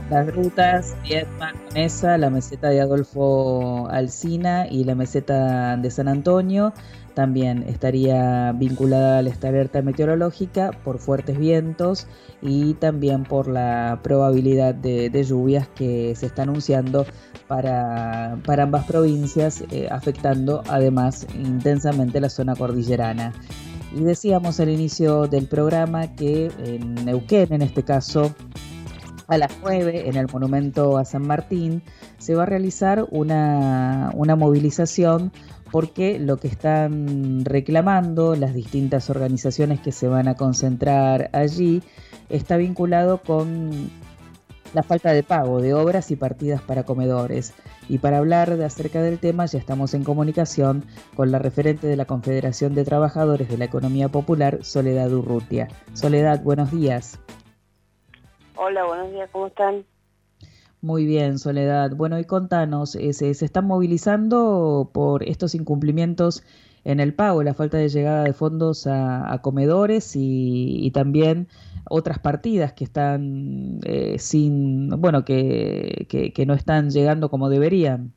Las rutas Viedma, Conesa, la meseta de Adolfo Alsina y la meseta de San Antonio también estaría vinculada a esta alerta meteorológica por fuertes vientos y también por la probabilidad de lluvias que se está anunciando para ambas provincias, afectando además intensamente la zona cordillerana. Y decíamos al inicio del programa que en Neuquén, en este caso, a las 9 en el Monumento a San Martín se va a realizar una movilización porque lo que están reclamando las distintas organizaciones que se van a concentrar allí está vinculado con la falta de pago de obras y partidas para comedores. Y para hablar acerca del tema ya estamos en comunicación con la referente de la Confederación de Trabajadores de la Economía Popular, Soledad Urrutia. Soledad, buenos días. Hola, buenos días, ¿cómo están? Muy bien, Soledad. Bueno, y contanos, ¿se están movilizando por estos incumplimientos en el pago, la falta de llegada de fondos a comedores y también otras partidas que están bueno, que no están llegando como deberían?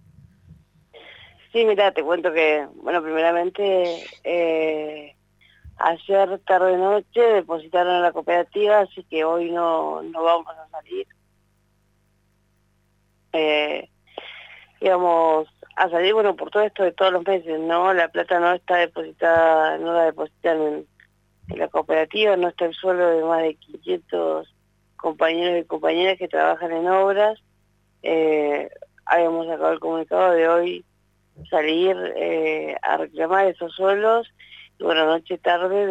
Sí, mira, te cuento que, bueno, primeramente, ayer tarde-noche depositaron en la cooperativa, así que hoy no vamos a salir. Eh, Íbamos a salir, bueno, por todo esto de todos los meses, ¿no? La plata no está depositada, no la depositan en la cooperativa, no está el sueldo de más de 500 compañeros y compañeras que trabajan en obras. Habíamos sacado el comunicado de hoy salir a reclamar esos suelos y bueno, anoche tarde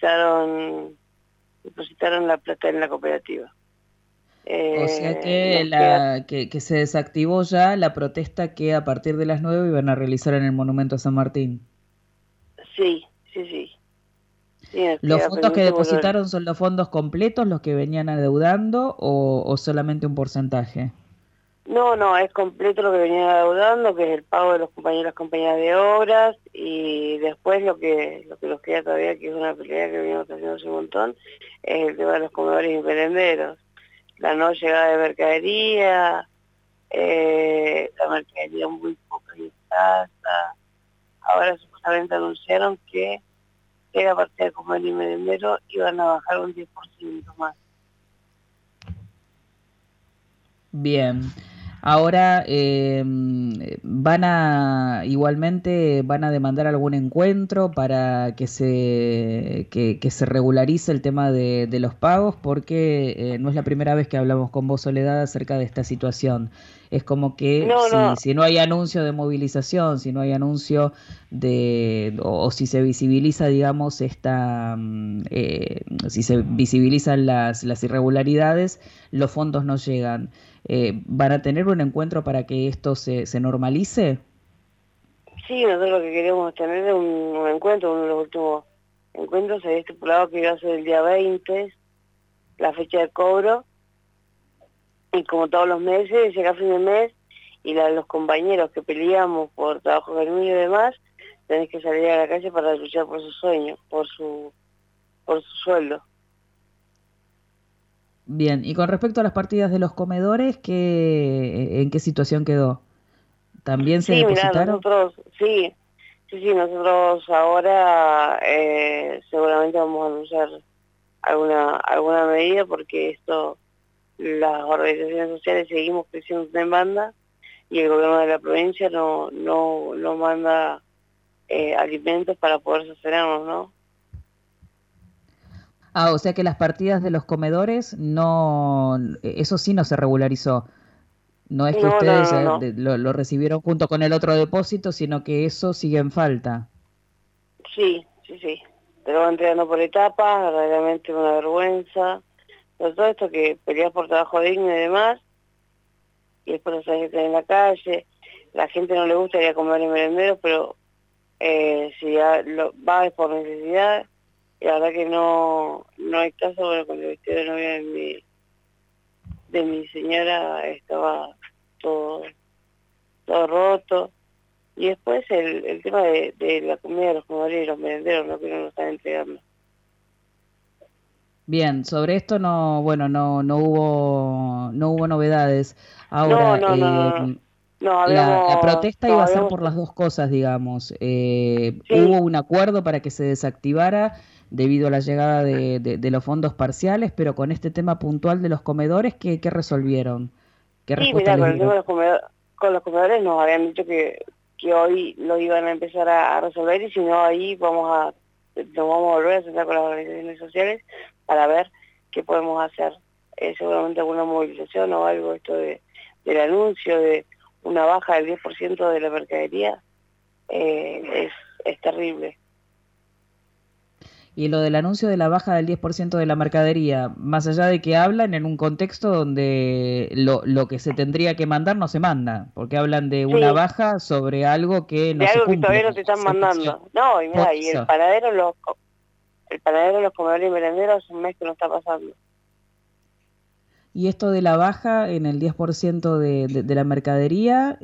depositaron la plata en la cooperativa. O sea que, Nos queda, que se desactivó ya la protesta que a partir de las 9 iban a realizar en el Monumento a San Martín. sí, sí, sí, sí, nos ¿Los queda fondos que pendiente volver. depositaron son los fondos completos, los que venían adeudando o solamente un porcentaje? No, no, es completo lo que venía adeudando, que es el pago de los compañeros y compañeras de obras, y después lo que nos queda todavía, que es una pelea que venimos haciendo hace un montón, es el tema de los comedores y merenderos. La no llegada de mercadería, la mercadería muy poca y escasa. Ahora supuestamente anunciaron que la parte de comer y merendero iban a bajar un 10% más. Bien. Ahora igualmente van a demandar algún encuentro para que se regularice el tema de los pagos, porque no es la primera vez que hablamos con vos, Soledad, acerca de esta situación. Es como que No, no, si no hay anuncio de movilización, si no hay anuncio o si se visibiliza, digamos, si se visibilizan las irregularidades, los fondos no llegan. ¿Van a tener un encuentro para que esto se normalice? sí, nosotros lo que queremos tener es un encuentro, uno de los últimos encuentros se había estipulado que iba a ser el día 20, la fecha de cobro, y como todos los meses, llega a fin de mes, y los compañeros que peleamos por trabajo genuino y demás, tenés que salir a la calle para luchar por su sueño, por su sueldo. Bien, y con respecto a las partidas de los comedores, ¿en qué situación quedó? ¿También se Sí, mira, depositaron? nosotros, sí, sí, sí, nosotros ahora seguramente vamos a anunciar alguna medida porque las organizaciones sociales seguimos creciendo en demanda y el gobierno de la provincia no manda alimentos para poder sostenernos, ¿no? Ah, o sea que las partidas de los comedores no, eso sí no se regularizó. No es que No, no, ustedes no, ya no. lo recibieron junto con el otro depósito, sino que eso sigue en falta. Sí, sí, sí. Te lo van entregando por etapas, verdaderamente una vergüenza. Pero todo esto que peleas por trabajo digno y demás, y después los sabes que están en la calle, la gente no le gusta ir a comer en merenderos, pero si va es por necesidad, y la verdad que no hay caso, bueno, con el vestido de novia de mi señora estaba todo, todo roto. Y después el tema de la comida de los comedores y los merenderos, ¿no? Que no nos están entregando. Bien, sobre esto no, bueno, no hubo novedades. No, Ahora, no, no, no, no. la protesta Nos iba a ser habíamos, por las dos cosas, digamos. Hubo sí, un acuerdo para que se desactivara debido a la llegada de los fondos parciales, pero con este tema puntual de los comedores, ¿qué resolvieron? ¿Qué sí, respuesta mira, les con el tema dieron? de con los comedores nos habían dicho que hoy lo iban a empezar a resolver y si no ahí nos vamos a volver a sentar con las organizaciones sociales para ver qué podemos hacer. Seguramente alguna movilización o algo, esto del anuncio de una baja del 10% de la mercadería, es terrible. Y lo del anuncio de la baja del 10% de la mercadería, más allá de que hablan en un contexto donde lo que se tendría que mandar no se manda, porque hablan de una Sí, baja sobre algo que de no se algo que cumple todavía no al te están 100%. mandando. No, y Por mira, y eso. el panadero, los comedores y merenderos, un mes que no está pasando. Y esto de la baja en el 10% de la mercadería,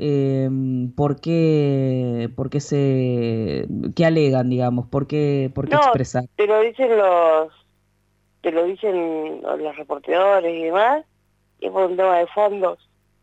qué alegan, digamos? ¿Por qué No, expresar? te lo dicen te lo dicen los reporteadores y demás, y es por un tema de fondos,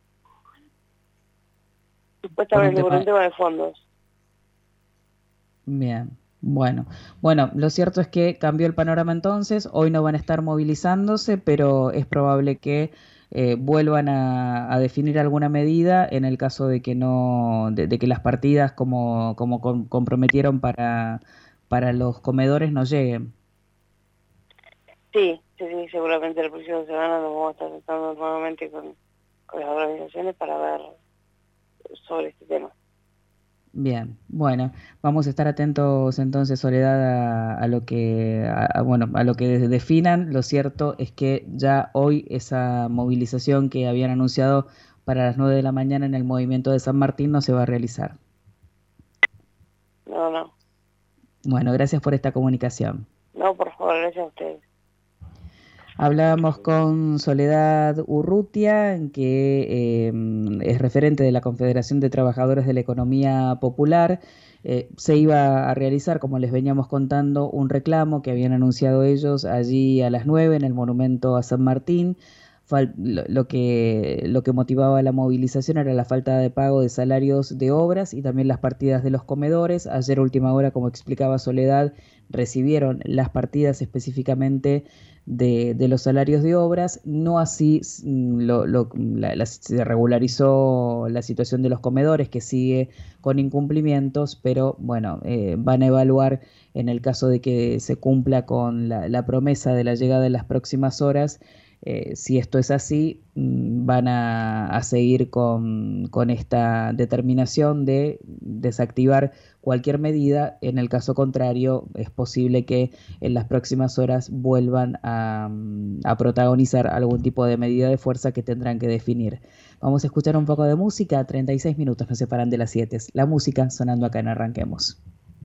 Por un supuestamente por un tema. tema de fondos. Bien, bueno, lo cierto es que cambió el panorama entonces, hoy no van a estar movilizándose, pero es probable que vuelvan a definir alguna medida en el caso de que no, de que las partidas como comprometieron para los comedores no lleguen. Sí, sí, sí, seguramente la próxima semana nos vamos a estar sentando nuevamente con las organizaciones para ver sobre este tema. Bien, bueno, vamos a estar atentos entonces, Soledad, a lo que, bueno, a lo que definan. Lo cierto es que ya hoy esa movilización que habían anunciado para las 9 de la mañana en el movimiento de San Martín no se va a realizar. No, no, Bueno, gracias por esta comunicación. no, por favor, gracias a ustedes. Hablábamos con Soledad Urrutia, que es referente de la Confederación de Trabajadores de la Economía Popular. Se iba a realizar, como les veníamos contando, un reclamo que habían anunciado ellos allí a las 9 en el monumento a San Martín. Lo que motivaba la movilización era la falta de pago de salarios de obras y también las partidas de los comedores. Ayer, a última hora, como explicaba Soledad, recibieron las partidas específicamente de los salarios de obras, no así se regularizó la situación de los comedores, que sigue con incumplimientos, pero bueno, van a evaluar en el caso de que se cumpla con la promesa de la llegada de las próximas horas. Si esto es así, van a seguir con esta determinación de desactivar cualquier medida. En el caso contrario, es posible que en las próximas horas vuelvan a protagonizar algún tipo de medida de fuerza que tendrán que definir. Vamos a escuchar un poco de música, 36 minutos nos separan de las 7. La música sonando acá en Arranquemos.